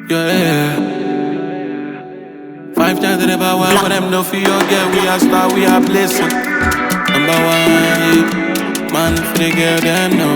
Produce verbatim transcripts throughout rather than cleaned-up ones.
Yeah. Five times to the power, one for them no fear girl. We are star, we are blessing. Number one, yeah. Man for the girl, them know.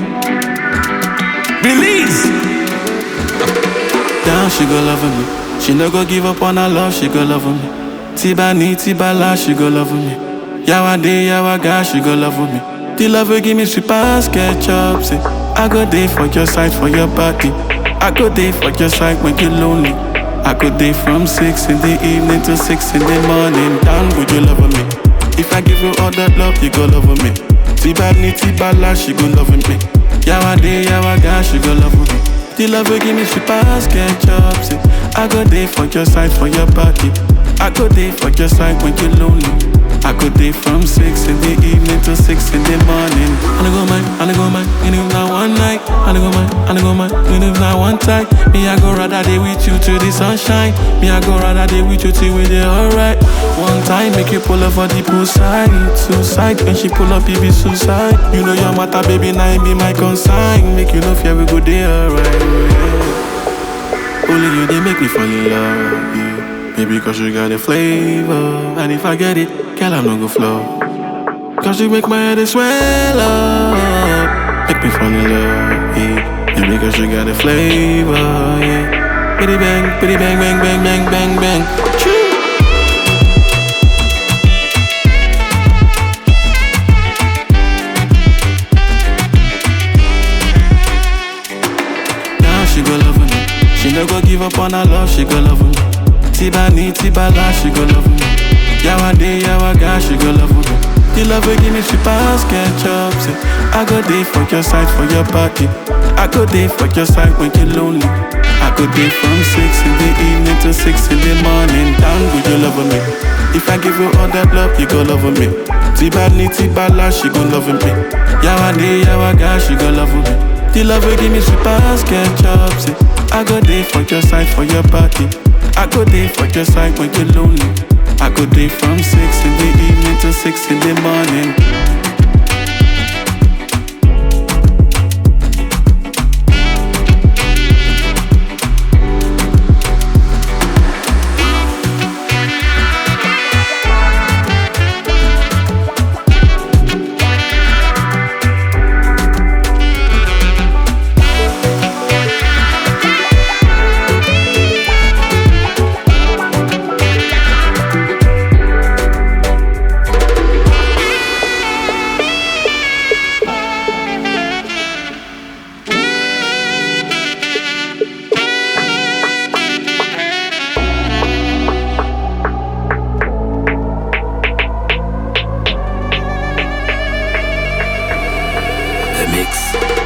Release. Down, she go love me. She no go give up on her love, she go love me. Tiba ni, tiba la, she go love me. Yawa day, yawa guy, she go love me. The love will give me sweet pass, ketchup, say. I go there for your side, for your body. I go there for your side when you're lonely. I go there from six in the evening to six in the morning. Down, would you love me? If I give you all that love, you go love me. Tiba ni, tiba la, she go love me. Yawa day, yawa guy, she go love me. The love will give me sweet pass, ketchup, say. I go there for your side, for your body. I go there for your side when you're lonely. I go there from six in the evening to six in the morning. I go mine, I go mine, and if not one night. I go mine, I go mine, and if not one time. Me I go rather day with you till the sunshine. Me I go rather day with you till we there alright. One time make you pull up for the poolside, suicide. When she pull up, it be suicide. You know your matter, baby, now it be my consign. Make you know fear we go there alright. Yeah. Only you they make me fall in love. Yeah. Maybe cause you got a flavor. And if I get it, girl, I'm not gonna flow. Cause you make my head swell up. Make me fall in love, yeah. Maybe cause you got a flavor, yeah. Bitty bang, bitty bang, bang, bang, bang, bang, bang. Choo. Now she go love me. She no go give up on her love, she go love me. Tiba ni, tiba la, she go love me. Yawa day, yawa guy, she go love me. The love will give me sweet pass, ketchup, say. I go there for your side, for your body. I go there for your side when you're lonely. I go there from six in the evening to six in the morning. Down, would you love me? If I give you all that love, you go love me. Tiba ni, tiba la, she go love me. Yawa day, yawa guy, she go love me. The love will give me sweet pass, ketchup, say. I go there for your side, for your body. I go there for your side when you're lonely. I go there from six in the evening to six in the morning. Mix.